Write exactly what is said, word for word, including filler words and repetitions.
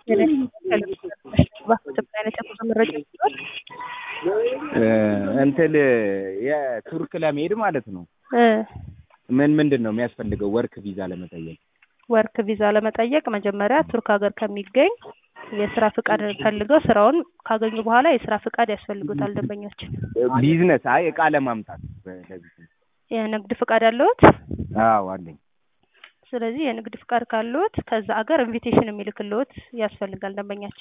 እንትን የቱርክ ለመሄድ ማለት ነው ምን ምንድነው የሚያስፈልገው ወርክ ቪዛ ለመጠየቅ ወርክ ቪዛ ለመጠየቅ መጀመሪያ ቱርክ ሀገር ከሚገኝ የስራ ፍቃድ ፈልገው ስራውን ካገኙ በኋላ የስራ ፍቃድ ያስፈልጉታል ደንበኞች ቢዝነስ አይ እቃ ለማምጣት ለዚህ የንግድ ፍቃድ አለዎት አዎ አለኝ ስለዚህ የንግድ ፍቃድ ካለዎት ከዛ ሀገር ኢንቪቴሽን የሚልክልዎት ያስፈልጋል ደንበኛችን